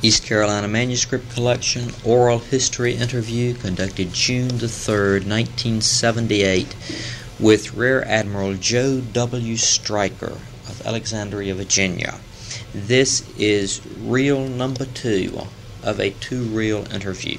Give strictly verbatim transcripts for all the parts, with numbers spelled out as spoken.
East Carolina Manuscript Collection, Oral History Interview conducted June the third, nineteen seventy-eight, with Rear Admiral Joe W. Stryker of Alexandria, Virginia. This is reel number two of a two-reel interview.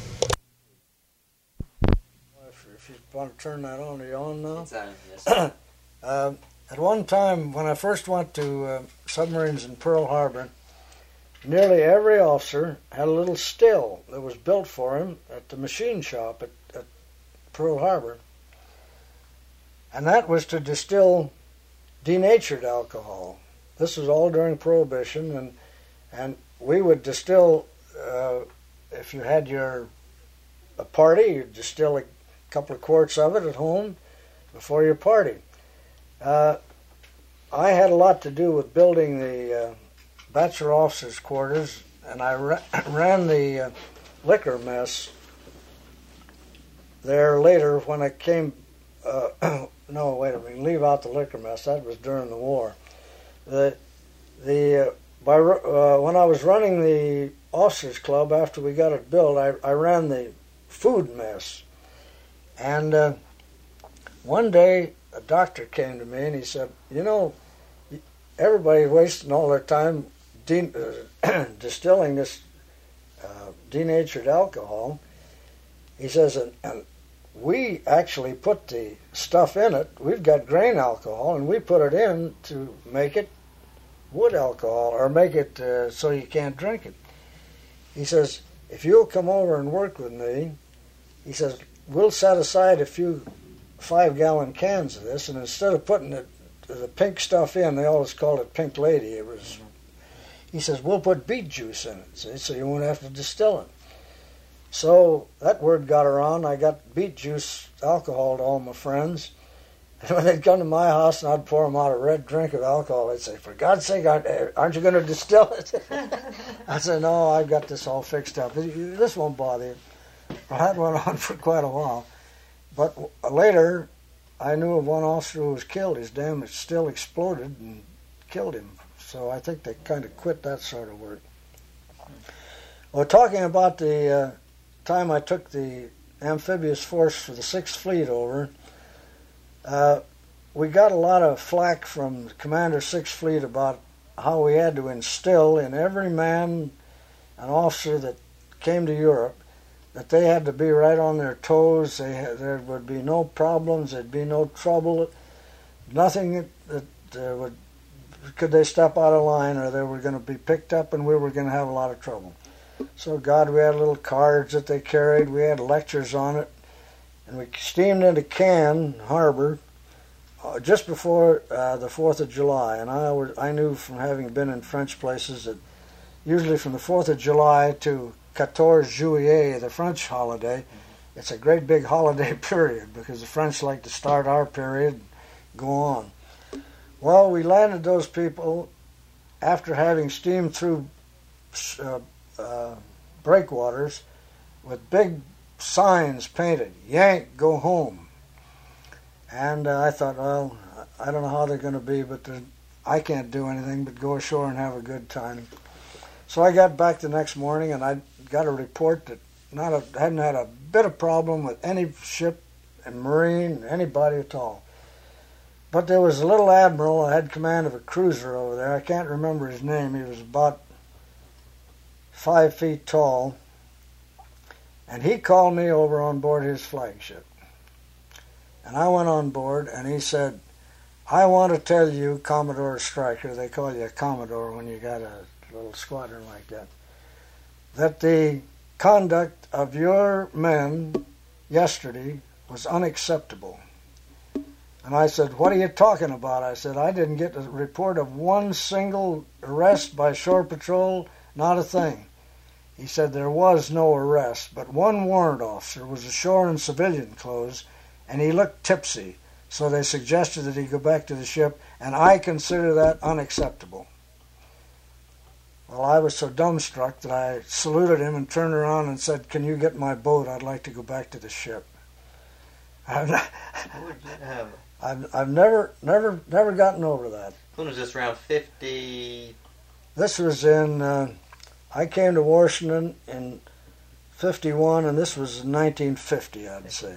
If, if you want to turn that on, are you on now? It's on, yes. uh, at one time, when I first went to uh, submarines in Pearl Harbor, nearly every officer had a little still that was built for him at the machine shop at, at Pearl Harbor. And that was to distill denatured alcohol. This was all during Prohibition, and and we would distill, uh, if you had your a party, you'd distill a couple of quarts of it at home before your party. Uh, I had a lot to do with building the uh, bachelor officers' quarters, and I ra- ran the uh, liquor mess there later when I came. Uh, no, wait a minute. Leave out the liquor mess. That was during the war. The the uh, by uh, when I was running the officers' club after we got it built, I, I ran the food mess, and uh, one day a doctor came to me and he said, "You know, everybody's wasting all their time de- uh, distilling this uh, denatured alcohol." He says, and, and we actually put the stuff in it. We've got grain alcohol, and we put it in to make it wood alcohol, or make it uh, so you can't drink it. He says, if you'll come over and work with me, he says, we'll set aside a few five-gallon cans of this, and instead of putting the, the pink stuff in, they always called it Pink Lady. It was. He says, we'll put beet juice in it, see, so you won't have to distill it. So that word got around. I got beet juice alcohol to all my friends. And when they'd come to my house and I'd pour them out a red drink of alcohol, they'd say, for God's sake, aren't you going to distill it? I said, no, I've got this all fixed up. This won't bother you. Well, that went on for quite a while. But later, I knew of one officer who was killed. His damage still exploded and killed him. So I think they kind of quit that sort of work. Well, talking about the uh, time I took the amphibious force for the Sixth Fleet over, uh, we got a lot of flack from Commander Sixth Fleet about how we had to instill in every man, an officer that came to Europe, that they had to be right on their toes. They had, there would be no problems. There'd be no trouble. Nothing that, that uh, would could they step out of line, or they were going to be picked up, and we were going to have a lot of trouble. So, God, we had little cards that they carried. We had lectures on it. And we steamed into Cannes Harbor uh, just before uh, the fourth of July. And I, was, I knew from having been in French places that usually from the fourth of July to quatorze juillet, the French holiday, it's a great big holiday period because the French like to start our period and go on. Well, we landed those people after having steamed through uh, Uh, breakwaters with big signs painted, "Yank, go home." And uh, I thought, well, I don't know how they're going to be, but I can't do anything but go ashore and have a good time. So I got back the next morning, and I got a report that not a, hadn't had a bit of problem with any ship and Marine, anybody at all. But there was a little admiral who had command of a cruiser over there. I can't remember his name. He was about five feet tall, and he called me over on board his flagship. And I went on board, and he said, I want to tell you, Commodore Stryker, they call you a Commodore when you got a little squadron like that, that the conduct of your men yesterday was unacceptable. And I said, what are you talking about? I said, I didn't get a report of one single arrest by shore patrol. Not a thing. He said there was no arrest, but one warrant officer was ashore in civilian clothes, and he looked tipsy, so they suggested that he go back to the ship, and I consider that unacceptable. Well, I was so dumbstruck that I saluted him and turned around and said, can you get my boat? I'd like to go back to the ship. I've, not, I've, I've never, never, never gotten over that. When was this, around fifty? This was in... Uh, I came to Washington in fifty-one, and this was in nineteen fifty, I'd say.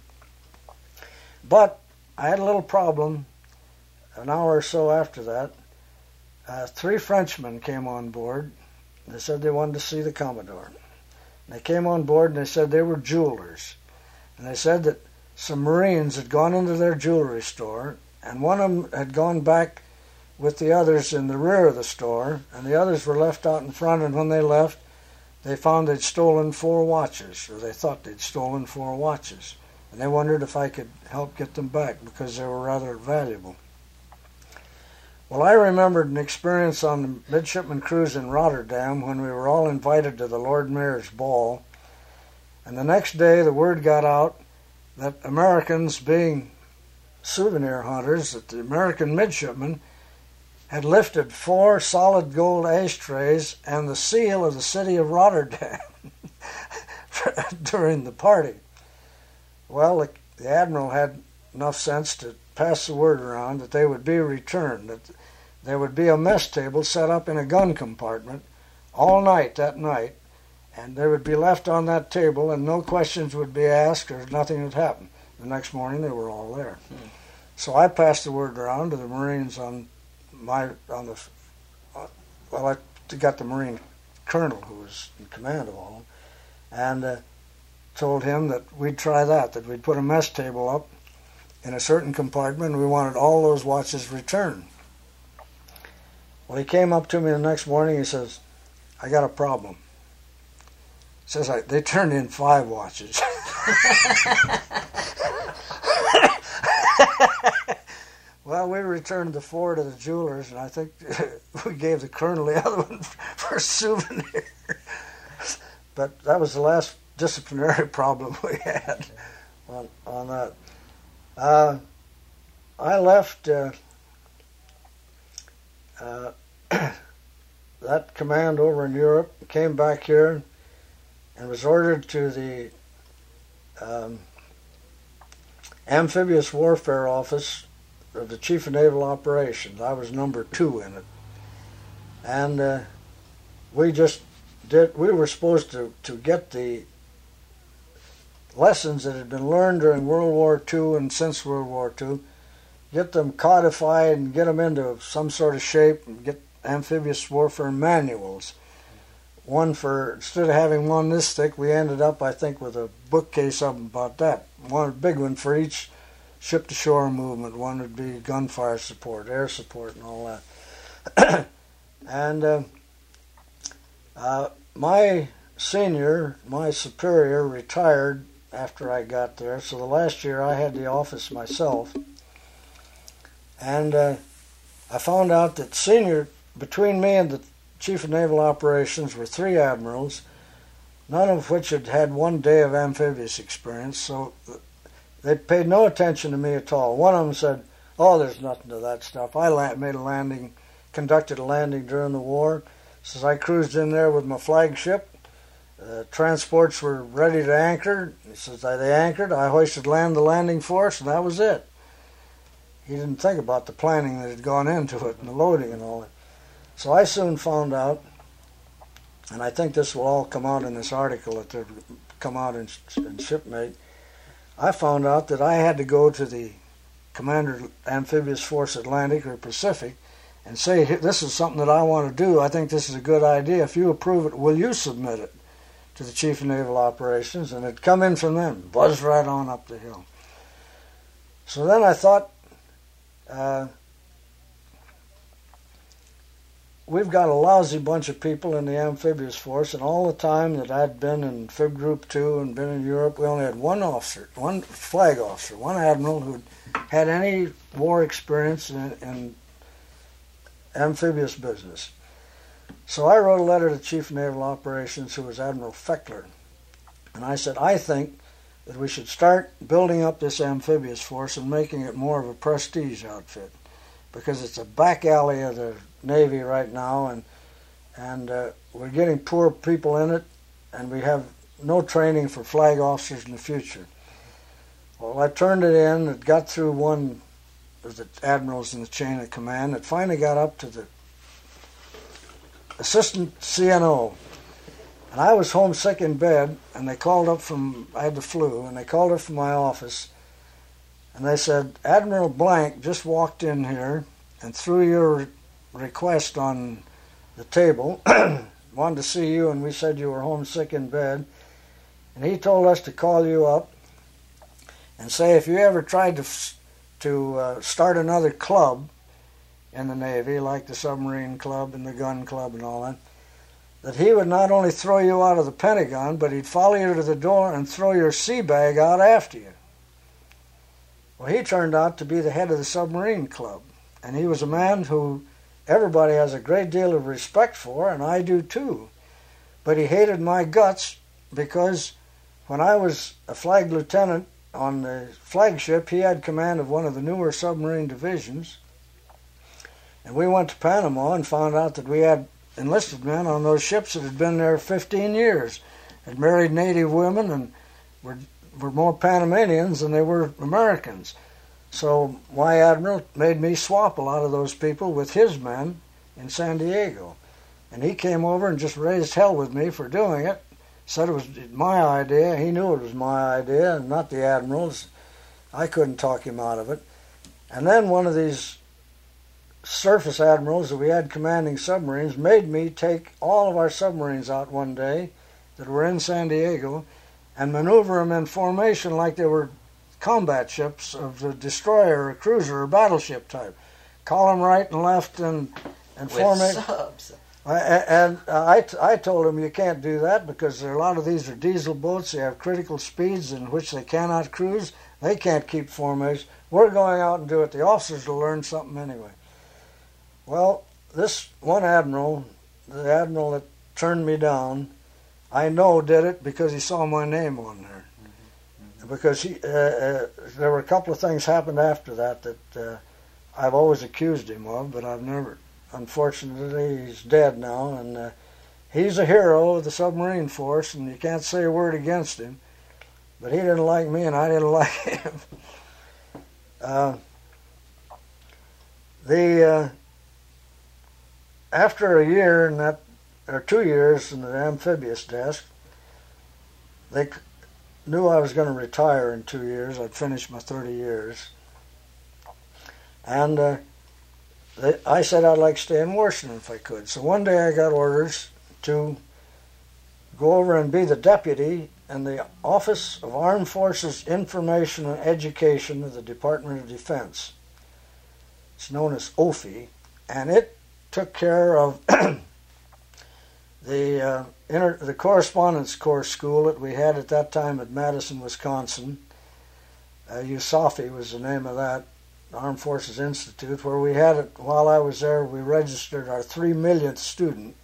But I had a little problem an hour or so after that. Uh, three Frenchmen came on board. They said they wanted to see the Commodore. They came on board and they said they were jewelers. And they said that some Marines had gone into their jewelry store, and one of them had gone back with the others in the rear of the store, and the others were left out in front, and when they left, they found they'd stolen four watches, or they thought they'd stolen four watches. And they wondered if I could help get them back because they were rather valuable. Well, I remembered an experience on the midshipman cruise in Rotterdam when we were all invited to the Lord Mayor's ball. And the next day the word got out that Americans, being souvenir hunters, that the American midshipmen had lifted four solid gold ashtrays and the seal of the city of Rotterdam during the party. Well, the, the admiral had enough sense to pass the word around that they would be returned, that there would be a mess table set up in a gun compartment all night that night, and they would be left on that table and no questions would be asked or nothing would happen. The next morning they were all there. Hmm. So I passed the word around to the Marines on my, on the, well, I got the Marine colonel who was in command of all of them, and uh, told him that we'd try that, that we'd put a mess table up in a certain compartment and we wanted all those watches returned. Well, he came up to me the next morning, he says, I got a problem. He says, I, they turned in five watches. Well, we returned the four to the jewelers, and I think we gave the colonel the other one for a souvenir. But that was the last disciplinary problem we had on, on that. Uh, I left uh, uh, that command over in Europe, came back here, and was ordered to the um, Amphibious Warfare Office of the Chief of Naval Operations. I was number two in it. And uh, we just did, we were supposed to, to get the lessons that had been learned during World War Two and since World War Two, get them codified and get them into some sort of shape and get amphibious warfare manuals. One for, instead of having one this thick, we ended up, I think, with a bookcase of them about that. One big one for each ship-to-shore movement. One would be gunfire support, air support, and all that. And uh, uh, my senior, my superior, retired after I got there. So the last year I had the office myself. And uh, I found out that senior, between me and the Chief of Naval Operations were three admirals, none of which had had one day of amphibious experience, so they paid no attention to me at all. One of them said, oh, there's nothing to that stuff. I la- made a landing, conducted a landing during the war. Says I cruised in there with my flagship. Uh, transports were ready to anchor. He says they anchored. I hoisted land the landing force, and that was it. He didn't think about the planning that had gone into it and the loading and all that. So I soon found out, and I think this will all come out in this article that will come out in, in Shipmate, I found out that I had to go to the Commander Amphibious Force Atlantic or Pacific and say, this is something that I want to do. I think this is a good idea. If you approve it, will you submit it to the Chief of Naval Operations? And it'd come in from them, buzzed right on up the hill. So then I thought, uh, we've got a lousy bunch of people in the amphibious force, and all the time that I'd been in Fib Group two and been in Europe, we only had one officer, one flag officer, one admiral who had any war experience in, in amphibious business. So I wrote a letter to Chief of Naval Operations, who was Admiral Feckler, and I said, I think that we should start building up this amphibious force and making it more of a prestige outfit, because it's a back alley of the Navy right now, and and uh, we're getting poor people in it, and we have no training for flag officers in the future. Well, I turned it in. It got through one of the admirals in the chain of command. It finally got up to the assistant C N O, And I was homesick in bed, and they called up from, I had the flu, and they called up from my office, and they said, Admiral Blank just walked in here and threw your request on the table, wanted to see you, and we said you were homesick in bed, and he told us to call you up and say if you ever tried to, to uh, start another club in the Navy, like the submarine club and the gun club and all that, that he would not only throw you out of the Pentagon, but he'd follow you to the door and throw your sea bag out after you. Well, he turned out to be the head of the submarine club, and he was a man who everybody has a great deal of respect for, and I do too. But he hated my guts because when I was a flag lieutenant on the flagship, he had command of one of the newer submarine divisions, and we went to Panama and found out that we had enlisted men on those ships that had been there fifteen years, had married native women, and were were more Panamanians than they were Americans. So my admiral made me swap a lot of those people with his men in San Diego. And he came over and just raised hell with me for doing it. Said it was my idea. He knew it was my idea and not the admiral's. I couldn't talk him out of it. And then one of these surface admirals that we had commanding submarines made me take all of our submarines out one day that were in San Diego and maneuver them in formation like they were combat ships of a destroyer, a cruiser, or battleship type. Call them right and left and, and form it. Subs. I, and uh, I, I told him you can't do that because there are a lot of these are diesel boats. They have critical speeds in which they cannot cruise. They can't keep formation. We're going out and do it. The officers will learn something anyway. Well, this one admiral, the admiral that turned me down, I know did it because he saw my name on there. Mm-hmm. Because he, uh, uh, there were a couple of things happened after that that uh, I've always accused him of, but I've never. Unfortunately, he's dead now, and uh, he's a hero of the submarine force, and you can't say a word against him. But he didn't like me, and I didn't like him. uh, the uh, after a year in that, or two years in the amphibious desk, they knew I was going to retire in two years. I'd finished my thirty years, and. Uh, They, I said I'd like to stay in Washington if I could. So one day I got orders to go over and be the deputy in the Office of Armed Forces Information and Education of the Department of Defense. It's known as O F I, and it took care of the uh, inter, the correspondence course school that we had at that time at Madison, Wisconsin. Uh, U S A F I was the name of that. Armed Forces Institute, where we had it while I was there. We registered our three millionth student.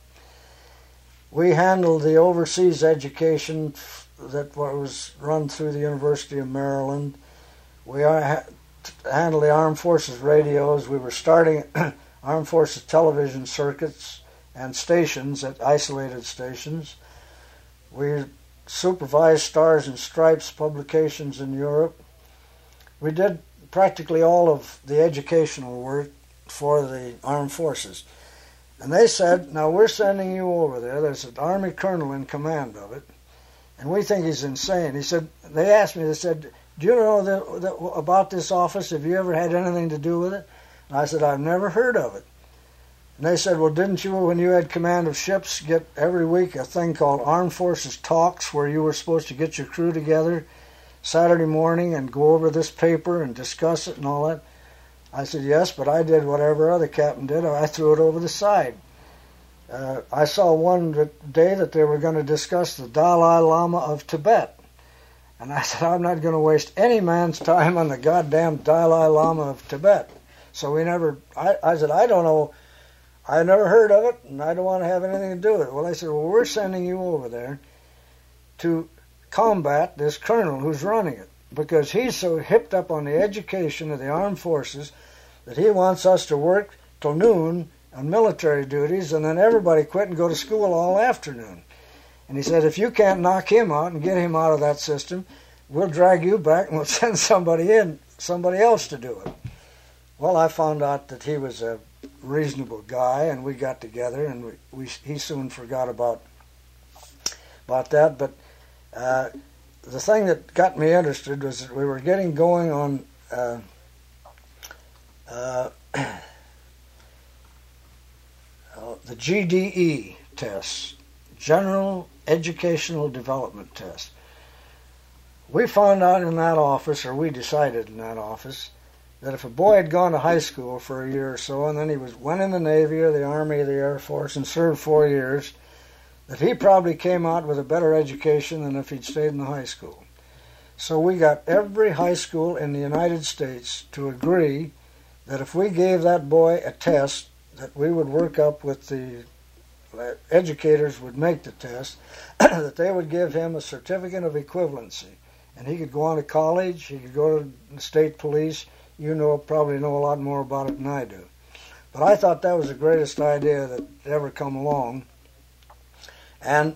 We handled the overseas education that was run through the University of Maryland. We are, handled the Armed Forces radios. We were starting Armed Forces television circuits and stations at isolated stations. We supervised Stars and Stripes publications in Europe. We did practically all of the educational work for the armed forces. And they said, now we're sending you over there. There's an Army colonel in command of it, and we think he's insane. He said, they asked me, they said, do you know the, the, about this office? Have you ever had anything to do with it? And I said, I've never heard of it. And they said, well, didn't you, when you had command of ships, get every week a thing called Armed Forces Talks, where you were supposed to get your crew together Saturday morning and go over this paper and discuss it and all that? I said, yes, but I did whatever other captain did. I threw it over the side. Uh, I saw one day that they were going to discuss the Dalai Lama of Tibet. And I said, I'm not going to waste any man's time on the goddamn Dalai Lama of Tibet. So we never, I, I said, I don't know, I never heard of it, and I don't want to have anything to do with it. Well, they said, well, we're sending you over there to combat this colonel who's running it, because he's so hipped up on the education of the armed forces that he wants us to work till noon on military duties and then everybody quit and go to school all afternoon. And he said, if you can't knock him out and get him out of that system, we'll drag you back and we'll send somebody in, somebody else to do it. Well, I found out that he was a reasonable guy, and we got together, and we, we he soon forgot about about that. But uh, the thing that got me interested was that we were getting going on uh, uh, the G D E tests, General Educational Development Test. We found out in that office, or we decided in that office, that if a boy had gone to high school for a year or so, and then he was went in the Navy or the Army or the Air Force and served four years, that he probably came out with a better education than if he'd stayed in the high school. So we got every high school in the United States to agree that if we gave that boy a test, that we would work up with the educators would make the test, that they would give him a certificate of equivalency. And he could go on to college, he could go to the state police. You know, probably know a lot more about it than I do. But I thought that was the greatest idea that ever come along. And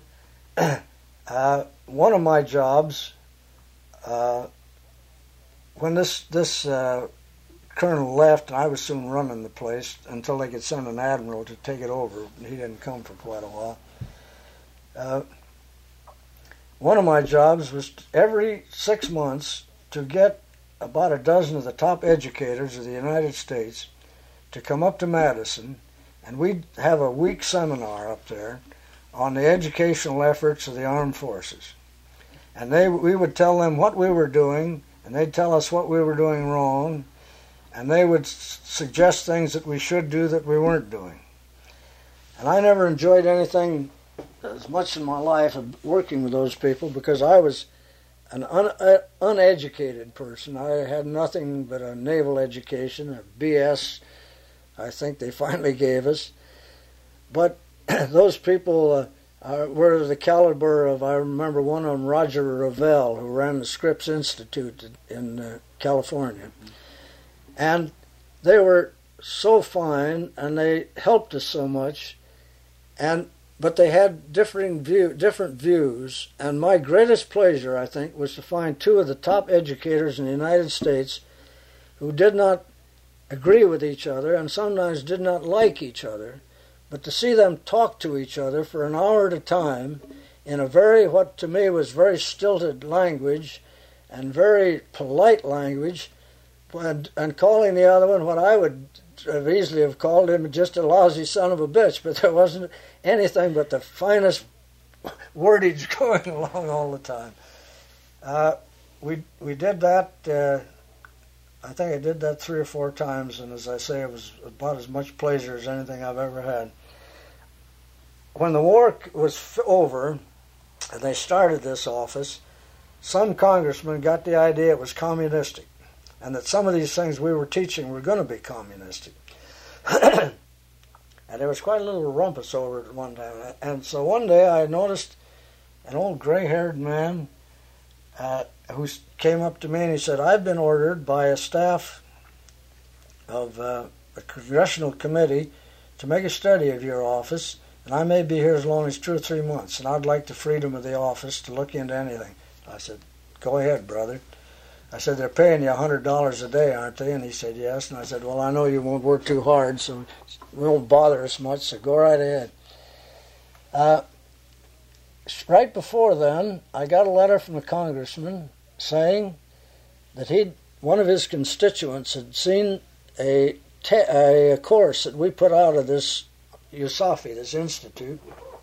uh, one of my jobs, uh, when this this uh, colonel left, and I was soon running the place until they could send an admiral to take it over. He didn't come for quite a while. Uh, one of my jobs was every six months to get about a dozen of the top educators of the United States to come up to Madison, and we'd have a week seminar up there on the educational efforts of the armed forces. And they, we would tell them what we were doing, and they'd tell us what we were doing wrong, and they would s- suggest things that we should do that we weren't doing. And I never enjoyed anything as much in my life of working with those people, because I was an un, uh, uneducated person. I had nothing but a naval education, a B S, I think they finally gave us. But those people uh, are, were the caliber of, I remember one of them, Roger Revelle, who ran the Scripps Institute in uh, California. And they were so fine, and they helped us so much, and but they had differing view, different views, and my greatest pleasure, I think, was to find two of the top educators in the United States who did not agree with each other and sometimes did not like each other, but to see them talk to each other for an hour at a time in a very, what to me was very stilted language and very polite language, and, and calling the other one what I would have easily have called him just a lousy son of a bitch, but there wasn't anything but the finest wordage going along all the time. Uh, we we did that, uh, I think I did that three or four times, and as I say, it was about as much pleasure as anything I've ever had. When the war was f- over, and they started this office, some congressman got the idea it was communistic, and that some of these things we were teaching were going to be communistic. And there was quite a little rumpus over it at one time. And so one day I noticed an old gray-haired man uh, who came up to me and he said, "I've been ordered by a staff of uh, a congressional committee to make a study of your office, and I may be here as long as two or three months, and I'd like the freedom of the office to look into anything." I said, "Go ahead, brother." I said, "They're paying you one hundred dollars a day, aren't they?" And he said, "Yes." And I said, "Well, I know you won't work too hard, so it won't bother us much, so go right ahead." Uh, right before then, I got a letter from a congressman saying that he'd, one of his constituents had seen a, te- a course that we put out of this U S A F I, this institute,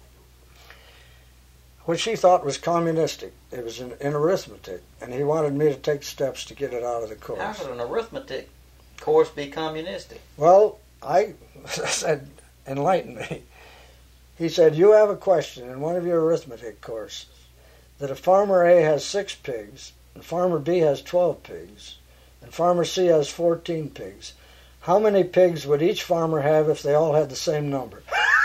which he thought was communistic. It was in, in arithmetic, and he wanted me to take steps to get it out of the course. How could an arithmetic course be communistic? Well, I said, enlighten me. He said, "You have a question in one of your arithmetic courses that if farmer A has six pigs, and farmer B has twelve pigs, and farmer C has fourteen pigs, how many pigs would each farmer have if they all had the same number?"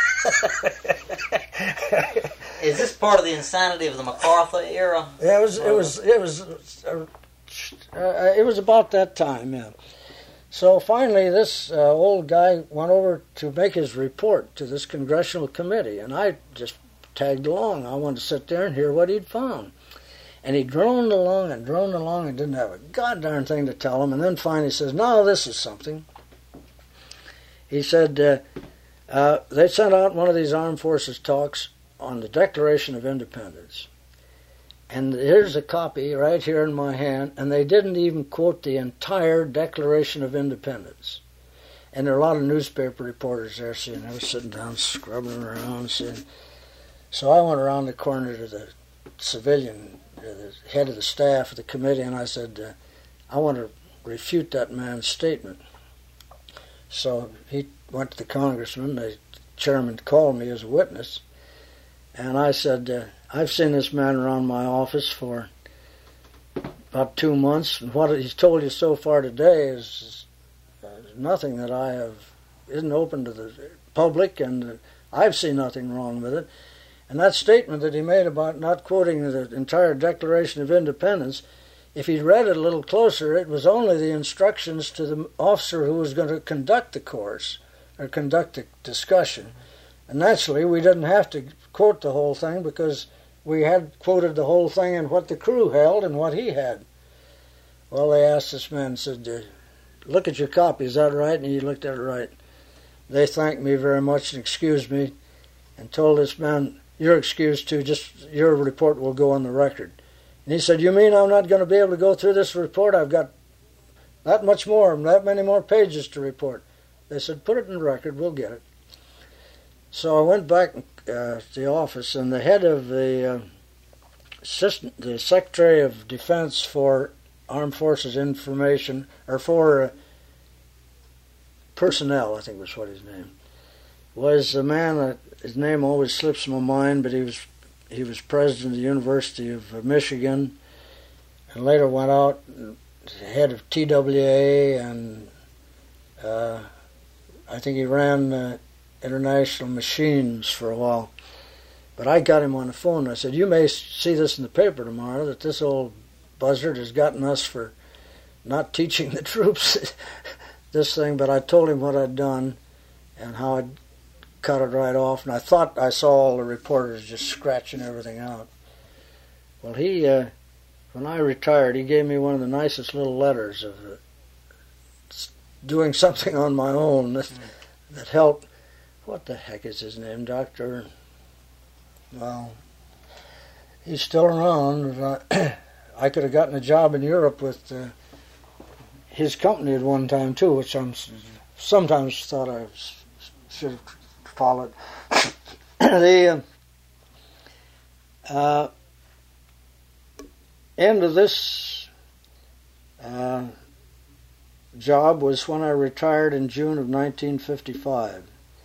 Is this part of the insanity of the MacArthur era? Yeah, it was. It was. It was. Uh, uh, it was about that time. Yeah. So finally, this uh, old guy went over to make his report to this congressional committee, and I just tagged along. I wanted to sit there and hear what he'd found. And he droned along and droned along and didn't have a goddamn thing to tell him. And then finally says, "No, this is something." He said uh, uh, they sent out one of these armed forces talks on the Declaration of Independence. And here's a copy right here in my hand, and they didn't even quote the entire Declaration of Independence. And there are a lot of newspaper reporters there, seeing I was sitting down, scrubbing around, seeing. So I went around the corner to the civilian, uh, the head of the staff of the committee, and I said, uh, I want to refute that man's statement. So he went to the congressman, the chairman called me as a witness, and I said, uh, I've seen this man around my office for about two months, and what he's told you so far today is uh, nothing that I have, isn't open to the public, and uh, I've seen nothing wrong with it. And that statement that he made about not quoting the entire Declaration of Independence, if he'd read it a little closer, it was only the instructions to the officer who was going to conduct the course, or conduct the discussion. And naturally, we didn't have to quote the whole thing because we had quoted the whole thing and what the crew held and what he had. Well, they asked this man, said, look at your copy, is that right? And he looked at it right. They thanked me very much and excused me and told this man, you're excused too, just your report will go on the record. And he said, you mean I'm not going to be able to go through this report? I've got that much more, that many more pages to report. They said, put it in the record, we'll get it. So I went back uh, to the office, and the head of the uh, assistant, the Secretary of Defense for Armed Forces Information, or for uh, Personnel, I think was what his name, was a man that, his name always slips my mind, but he was He was president of the University of Michigan, and later went out head of T W A, and uh, I think he ran uh, International Machines for a while. But I got him on the phone, and I said, you may see this in the paper tomorrow, that this old buzzard has gotten us for not teaching the troops this thing, but I told him what I'd done and how I'd cut it right off, and I thought I saw all the reporters just scratching everything out. Well, he, uh, when I retired, he gave me one of the nicest little letters of uh, doing something on my own that, mm. that helped. What the heck is his name, Doctor? Well, he's still around. I, I could have gotten a job in Europe with uh, his company at one time, too, which I'm sometimes thought I should have followed. The uh, uh, end of this uh, job was when I retired in June of nineteen fifty-five.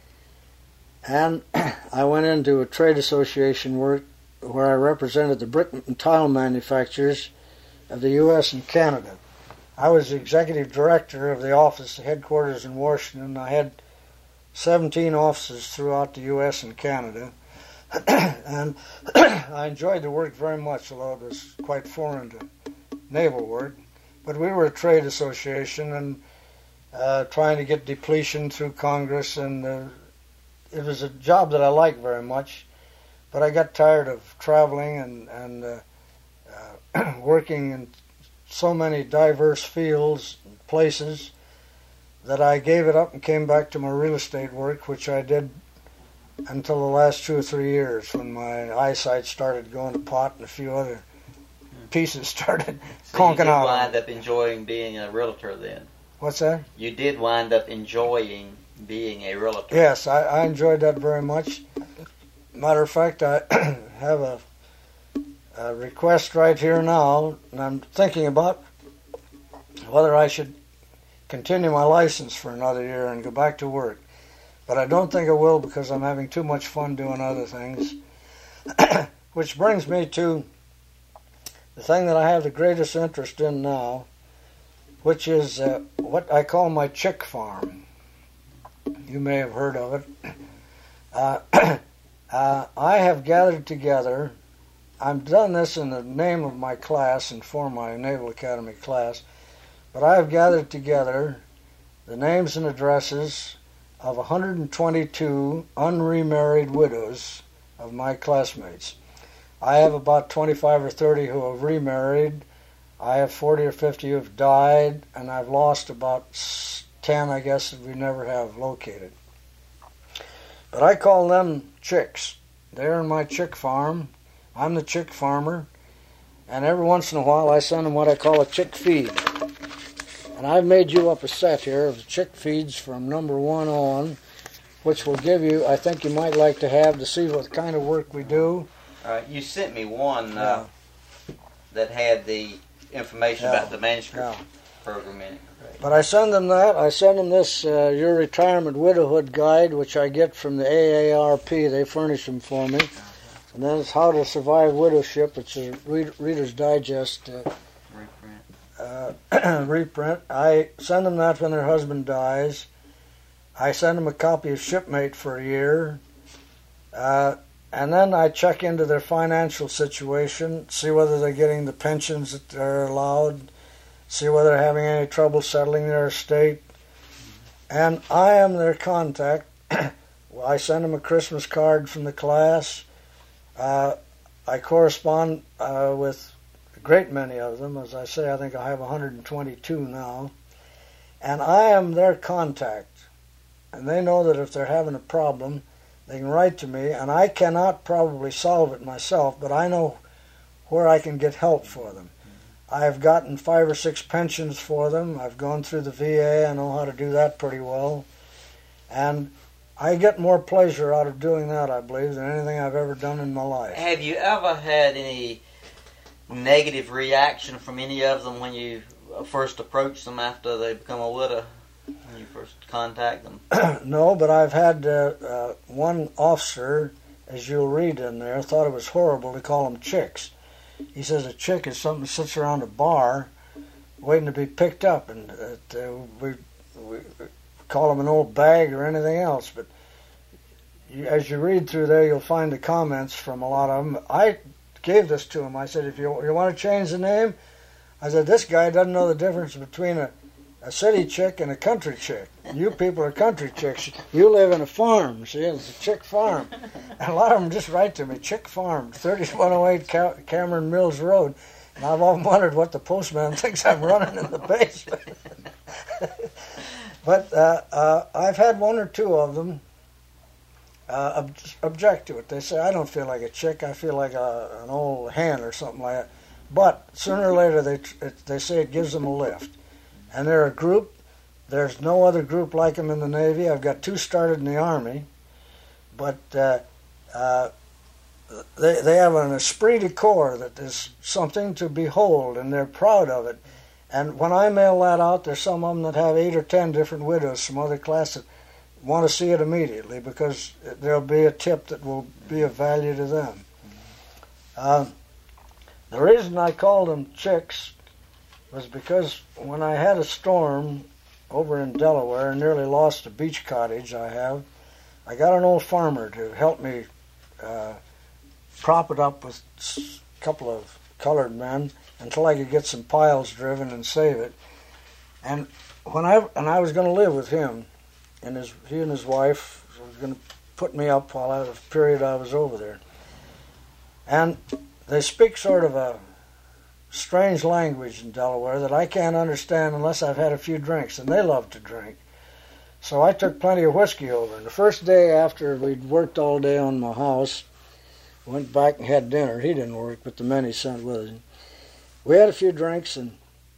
And I went into a trade association work where I represented the brick and tile manufacturers of the U S and Canada. I was the executive director of the office, the headquarters in Washington. I had seventeen offices throughout the U S and Canada, and I enjoyed the work very much, although it was quite foreign to naval work. But we were a trade association and uh, trying to get depletion through Congress, and uh, it was a job that I liked very much, but I got tired of traveling and, and uh, uh, working in so many diverse fields and places that I gave it up and came back to my real estate work, which I did until the last two or three years when my eyesight started going to pot and a few other pieces started so conking out. You did out wind up enjoying being a realtor then? What's that? You did wind up enjoying being a realtor. Yes, I, I enjoyed that very much. Matter of fact, I have a, a request right here now, and I'm thinking about whether I should continue my license for another year and go back to work. But I don't think I will because I'm having too much fun doing other things. Which brings me to the thing that I have the greatest interest in now, which is uh, what I call my chick farm. You may have heard of it. Uh, uh, I have gathered together, I've done this in the name of my class and for my Naval Academy class, but I have gathered together the names and addresses of one hundred twenty-two unremarried widows of my classmates. I have about twenty-five or thirty who have remarried. I have forty or fifty who have died, and I've lost about ten, I guess, that we never have located. But I call them chicks. they're in my chick farm. I'm the chick farmer. And every once in a while I send them what I call a chick feed. And I've made you up a set here of chick feeds from number one on, which will give you, I think you might like to have to see what kind of work we do. All right, you sent me one uh, yeah. that had the information yeah. about the manuscript yeah. program in it. But I send them that. I send them this, uh, Your Retirement Widowhood Guide, which I get from the A A R P. They furnish them for me. And then it's How to Survive Widowship. It's a Reader's Digest uh, reprint. Uh, reprint. I send them that when their husband dies. I send them a copy of Shipmate for a year. Uh, and then I check into their financial situation, see whether they're getting the pensions that they're allowed, see whether they're having any trouble settling their estate. And I am their contact. I send them a Christmas card from the class. Uh, I correspond uh, with a great many of them. As I say, I think I have one hundred twenty-two now. And I am their contact. And they know that if they're having a problem, they can write to me. And I cannot probably solve it myself, but I know where I can get help for them. I have gotten five or six pensions for them. I've gone through the V A. I know how to do that pretty well. And I get more pleasure out of doing that, I believe, than anything I've ever done in my life. Have you ever had any negative reaction from any of them when you first approach them after they become a widow, when you first contact them? No, but I've had uh, uh, one officer, as you'll read in there, thought it was horrible to call them chicks. He says a chick is something that sits around a bar waiting to be picked up, and uh, we, we call them an old bag or anything else. But you, as you read through there, you'll find the comments from a lot of them. I gave this to him. I said, if you, you want to change the name, I said, this guy doesn't know the difference between a, a city chick and a country chick. You people are country chicks. You live in a farm. See, it's a chick farm. And a lot of them just write to me, Chick Farm, thirty-one oh eight Ca- Cameron Mills Road. And I've often wondered what the postman thinks I'm running in the basement. But uh, uh, I've had one or two of them uh, ob- object to it. They say, I don't feel like a chick. I feel like a, an old hen or something like that. But sooner or later, they it, they say it gives them a lift. And they're a group. There's no other group like them in the Navy. I've got two started in the Army. But uh, uh, they, they have an esprit de corps that is something to behold, and they're proud of it. And when I mail that out, there's some of them that have eight or ten different widows from other classes that want to see it immediately because there'll be a tip that will be of value to them. Uh, the reason I called them chicks was because when I had a storm over in Delaware and nearly lost a beach cottage I have, I got an old farmer to help me uh, prop it up with a couple of colored men until I could get some piles driven and save it. And when I and I was going to live with him, and his he and his wife was going to put me up while I, the period I was over there. And they speak sort of a strange language in Delaware that I can't understand unless I've had a few drinks, and they love to drink. So I took plenty of whiskey over. And the first day after we'd worked all day on my house, went back and had dinner. He didn't work, but the men he sent with him. We had a few drinks and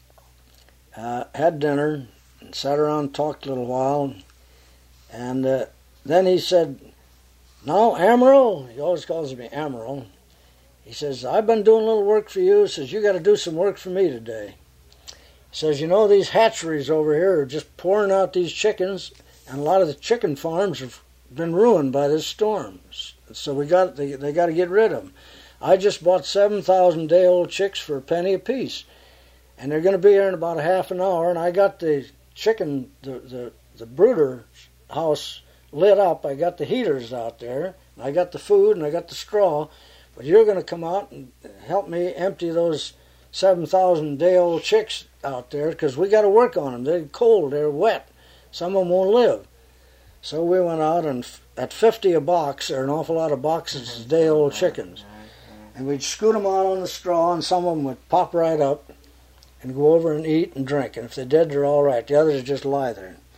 uh, had dinner and sat around and talked a little while. And uh, then he said, now, Amaral, he always calls me Amaral. He says, I've been doing a little work for you. He says, you got to do some work for me today. He says, you know, these hatcheries over here are just pouring out these chickens, and a lot of the chicken farms have been ruined by this storm. So we got they, they got to get rid of them. I just bought seven thousand day-old chicks for a penny apiece, and they're going to be here in about a half an hour. And I got the chicken, the, the, the brooder house lit up. I got the heaters out there. And I got the food, and I got the straw. But you're going to come out and help me empty those seven thousand day-old chicks out there because we got to work on them. They're cold. They're wet. Some of them won't live. So we went out, and at fifty a box, there are an awful lot of boxes of day-old chickens. And we'd scoot them out on the straw, and some of them would pop right up and go over and eat and drink. And if they're dead, they're all right. The others would just lie there.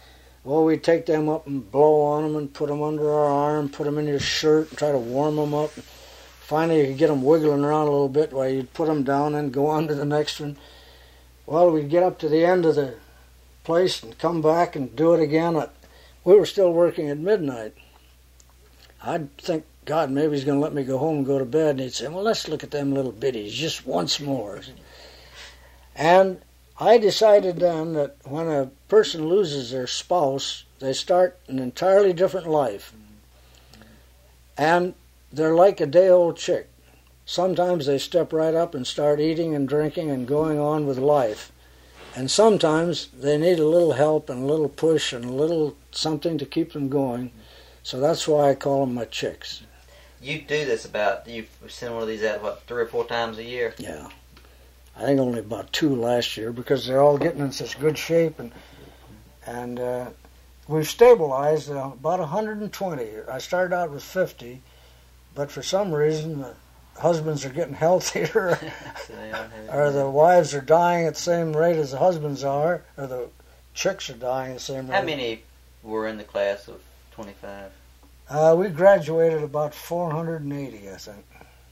Well, we'd take them up and blow on them and put them under our arm, put them in your shirt and try to warm them up. Finally, you could get them wiggling around a little bit while you'd put them down and go on to the next one. Well, we'd get up to the end of the place and come back and do it again. We were still working at midnight. I'd think, God, maybe he's going to let me go home and go to bed. And he'd say, well, let's look at them little biddies just once more. And I decided then that when a person loses their spouse, they start an entirely different life. And they're like a day-old chick. Sometimes they step right up and start eating and drinking and going on with life. And sometimes they need a little help and a little push and a little something to keep them going. So that's why I call them my chicks. You do this about, you send one of these out, what, three or four times a year? Yeah. I think only about two last year because they're all getting in such good shape. And and uh, we've stabilized uh, about one hundred twenty. I started out with fifty, but for some reason the husbands are getting healthier or the wives are dying at the same rate as the husbands are, or the chicks are dying at the same rate. How many were in the class of twenty-five? Uh, we graduated about four hundred eighty, I think.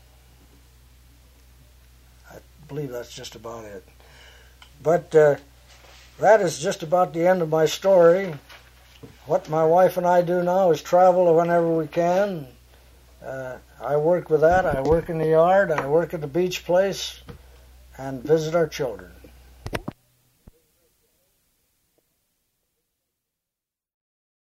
I believe that's just about it. But uh, that is just about the end of my story. What my wife and I do now is travel whenever we can. Uh, I work with that. I work in the yard. I work at the beach place and visit our children.